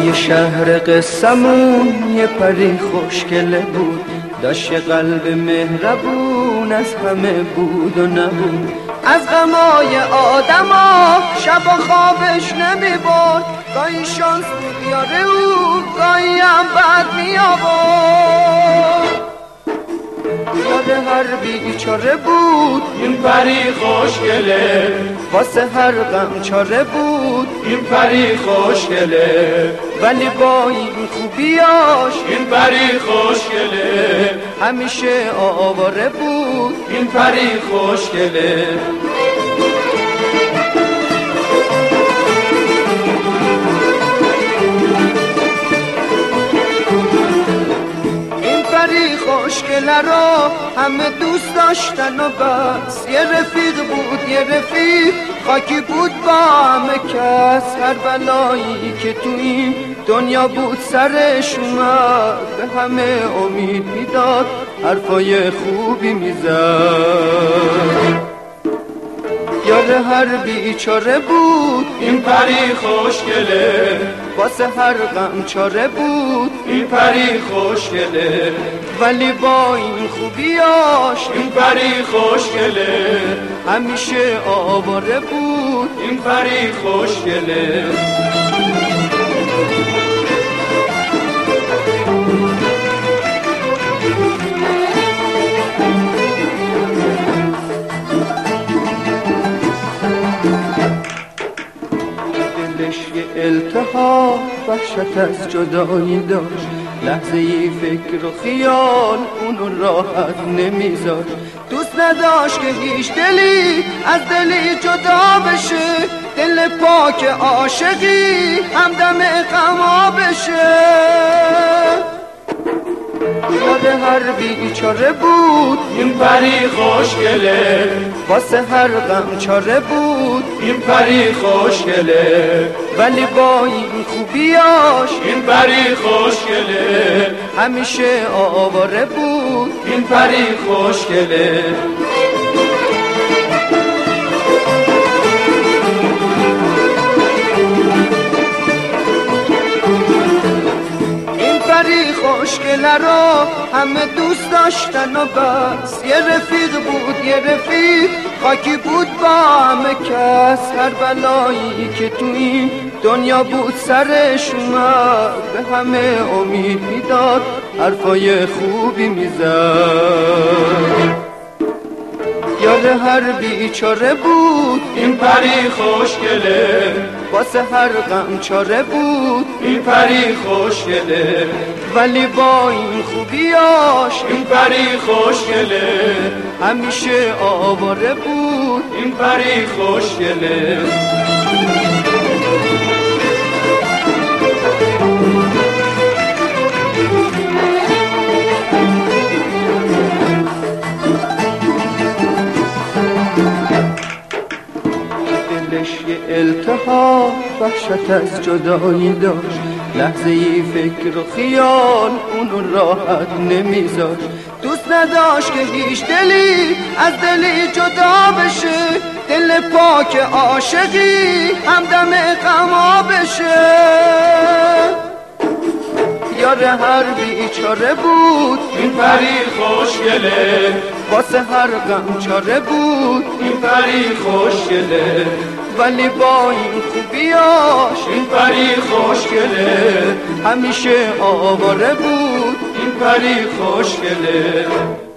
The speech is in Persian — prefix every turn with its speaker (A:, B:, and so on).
A: توی شهر قصمون یه پری خوشگله بود، داشت قلب مهربون، از همه بود و نبود. از غمای آدما شب و خوابش نمی برد، گاهی شانس بود یاره او، گاهی هم بد می آورد. یاد هر بیچاره بود
B: این پری خوشگله،
A: واسه هر غم چاره بود
B: این پری خوشگله،
A: ولی با این خوبیاش
B: این پری خوشگله،
A: همیشه آواره بود
B: این پری خوشگله.
A: خوشگله را همه دوست داشتن و بس، یه رفیق بود یه رفیق خاکی بود با همه کس. هر بلایی که تو این دنیا بود سرش اومد، به همه امید میداد، حرفای خوبی میزد. یار هر بیچاره بود
B: این پری خوشگله،
A: واسه هر غم چاره بود
B: این پری خوشگله،
A: ولی با این خوبیاش
B: این پری خوشگله،
A: همیشه آواره بود
B: این پری خوشگله.
A: التهاب وحشت از جدایی داشت، لحظه ای فکر و خیال اونو راحت نمیذاشت. دوست نداشت که هیچ دلی از دلی جدا بشه، دل پاک عاشقی همدم غما بشه. یاد هر بیچاره بود
B: این پری خوشگله،
A: واسه هر غم چاره بود
B: این پری خوشگله،
A: ولی با این خوبیاش
B: این پری خوشگله،
A: همیشه آواره بود
B: این پری خوشگله.
A: خوشگله را همه دوست داشتن و بس، یه رفیق بود یه رفیق خاکی بود با همه کس. هر بلایی که تو این دنیا بود سرش اومد، به همه امید میداد، حرفای خوبی میزد. یاد هر بیچاره بود
B: این پری خوشگله،
A: واسه هر غم چاره بود
B: این پری خوشگله،
A: ولی با این خوبیاش
B: این پری خوشگله،
A: همیشه آواره بود
B: این پری خوشگله.
A: التهاب وحشت از جدایی داشت، لحظه ای فکر و خیال اونو راحت نمیذاشت. دوست نداشت که هیچ دلی از دلی جدا بشه، دل پاک عاشقی همدم غما بشه. یار هر بیچاره بود
B: این پری خوشگله،
A: واسه هر غم چاره بود
B: این پری خوشگله،
A: ولی با این خوبیاش
B: این پری خوشگله،
A: همیشه آواره بود
B: این پری خوشگله.